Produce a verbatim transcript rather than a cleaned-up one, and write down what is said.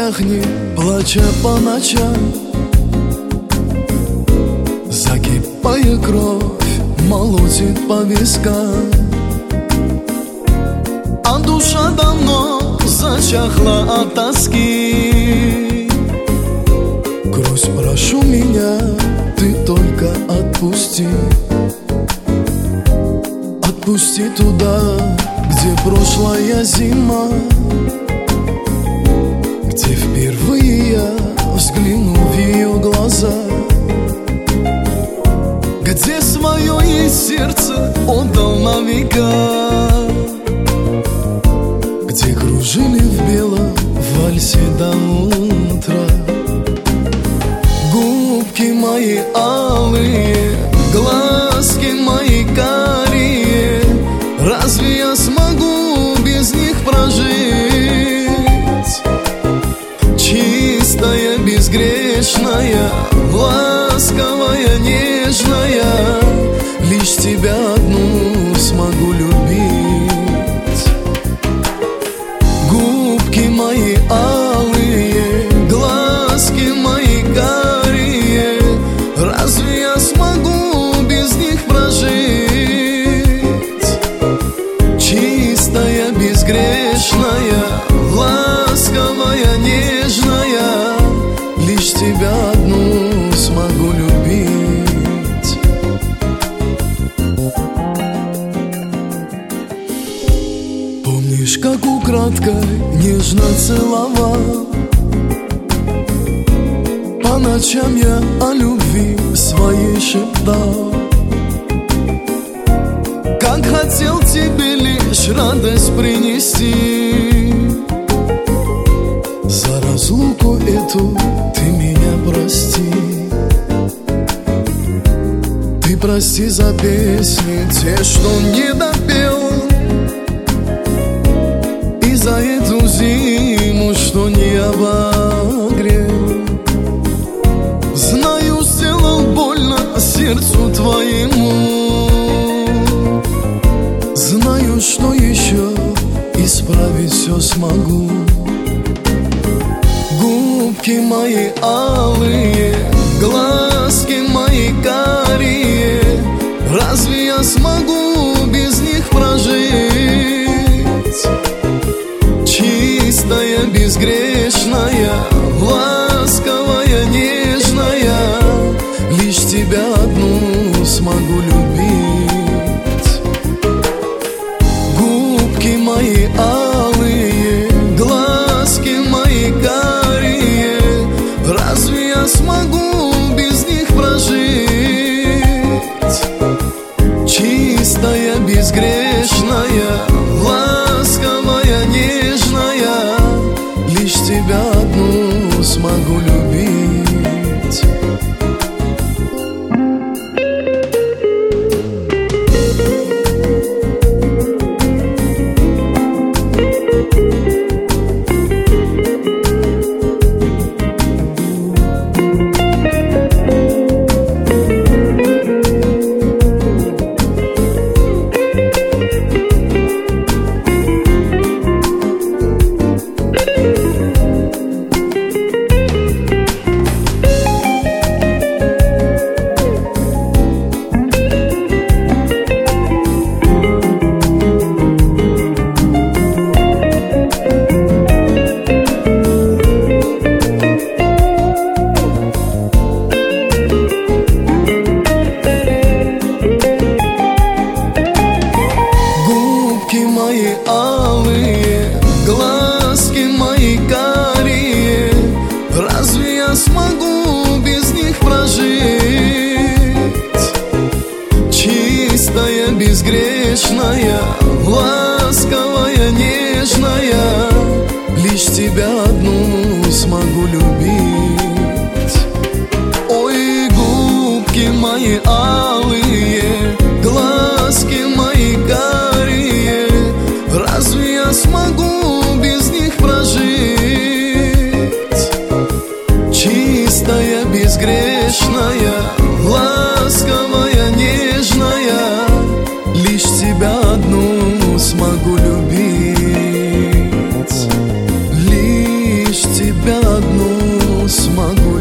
сохни, плача по ночам. Закипая кровь, молотит по вискам, а душа давно зачахла от тоски. Грусть, прошу меня, ты только отпусти. Отпусти туда, где прошлая зима, где впервые я взгляну в ее глаза, где свое и сердце отдал на века, где кружили в белом вальсе до утра. Губки мои алые, глазки мои карие, разве я смогу без них прожить? Чистая, безгрешная, ласковая, нежная, лишь тебя одну смогу любить. Губки мои алые, глазки мои карие, разве я смогу без них прожить? Чистая, безгрешная, ласковая, нежная, лишь тебя одну смогу любить. Помнишь, как украдкой нежно целовал? По ночам я о любви своей шептал, как хотел тебе лишь радость принести. За разлуку эту ты меня прости. Ты прости за песни, те, что не допел, и за эту зиму, что не обогрел. Знаю, сделал больно сердцу твоему, знаю, что еще исправить все смогу. Губки мои алые, глазки мои карие, разве я смогу без них прожить? Чистая, безгрешная, ласковая, нежная, лишь тебя одну смогу любить. Губки мои алые, глазки мои карие, разве я смогу без них прожить? Чистая, безгрешная, ласковая, нежная, лишь тебя одну смогу любить. Мои алые, глазки мои карие, разве я смогу без них прожить? Чистая, безгрешная, ласковая, нежная, лишь тебя одну смогу любить. Ой, губки мои алые, глазки мои карие, разве я смогу без них прожить? Чистая, безгрешная, ласковая, нежная, лишь тебя одну смогу любить. Лишь тебя могу